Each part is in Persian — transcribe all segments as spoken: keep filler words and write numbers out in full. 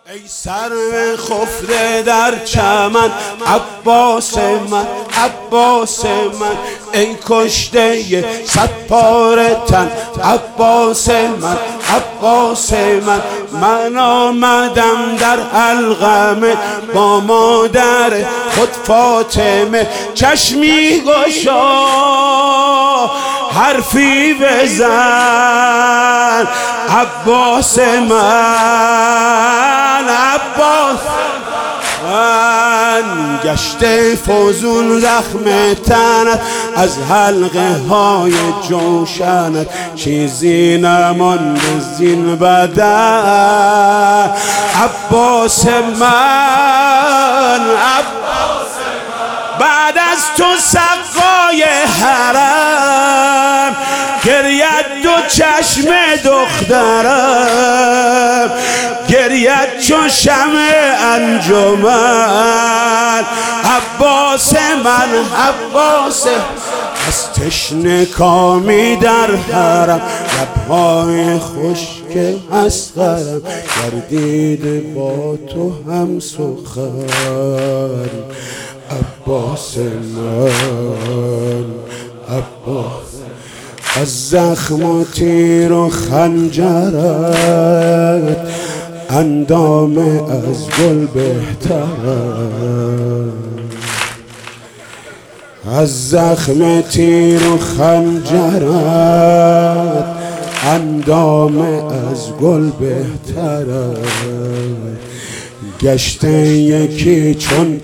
ای سرو خفته در چمن عباس من، عباس من، ای کشته صد پاره تن عباس من، عباس من. من آمدم در حلقم با مادر خود فاطمه، چشمی گشا حرفی بزن عباس من، عباس من. گشته فوزون زخم تنت از حلقه های جوشنت، چیزی نمانده زین بدن عباس من، عباس من. بعد از تو سقای حرم گرید دو چشم دخترم، گرید چون شمع انجمن عباس من، عباس. از تشنه کامی در حرم لبهای خشک اصغرم، گردید با تو هم سخن عباس من، عباس. از زخم و تیر و خنجرت اندام از گل بهترم، از زخم تیر و خنجرت اندام از گل بهترم. گشته یکی چون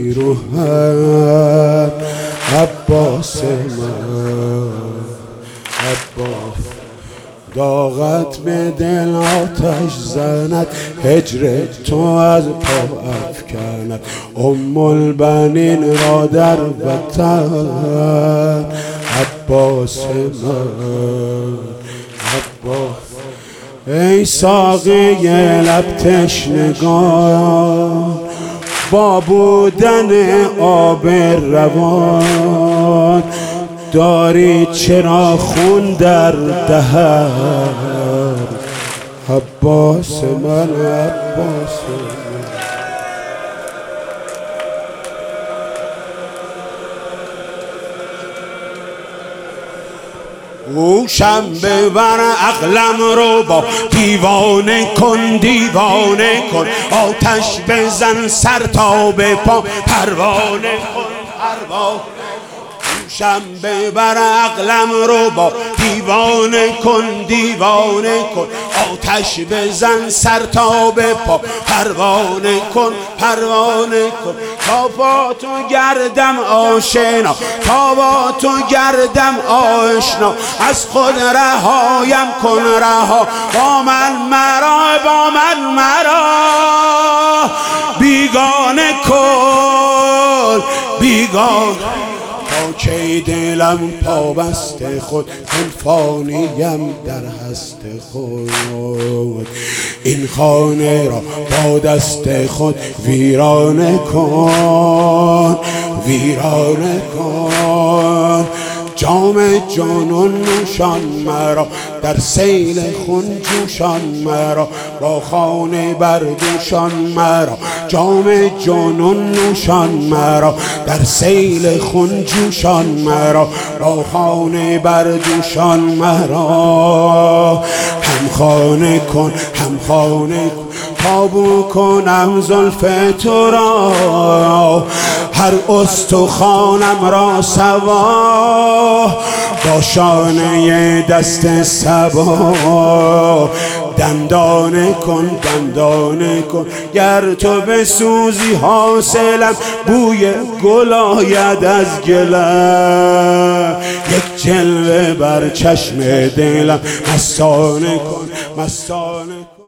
پیروهن عباس من، عباس. داغت به دل آتش زند، هجر تو از پا افکند ام البنین را در وطن عباس من، عباس. ای ساقی لب تشنگان با بودن آب روان، داری چرا خون در دهن عباس من، عباس من. گوشم ببر عقلم رو با دیوانه کن، دیوانه کن. آتش بزن سر تا به پا پروانه کن، پروانه. گوشم ببر عقلم رو با دیوانه کن، دیوانه کن. آتش بزن سر تا به پا پروانه کن، پروانه کن. تا با تو گردم آشنا، تا با تو گردم آشنا. از خود رهایم کن رها، با من مرا، با من مرا بیگانه کن، بیگانه. تا کی دلم پابست خود، من فانیم در هست خود. این خانه را با دست خود ویرانه کن، ویرانه کن. جام جانان نوشان مرا، در سیل خون جوشان مرا. با خانه بردوشان مرا، جام جانان نوشان مرا. در سیل خون جوشان مرا، با خانه بردوشان مرا. هم خانه کن، هم خانه کن. تابو کنم زلف تو را، هر استخوانم را سوا. با شانه دست صبا دندانه کن، دندانه کن. گر تو بسوزی حاصلم بوی گل آید از گلم. یک جلوه بر چشم دلم مستانه کن، مستانه کن.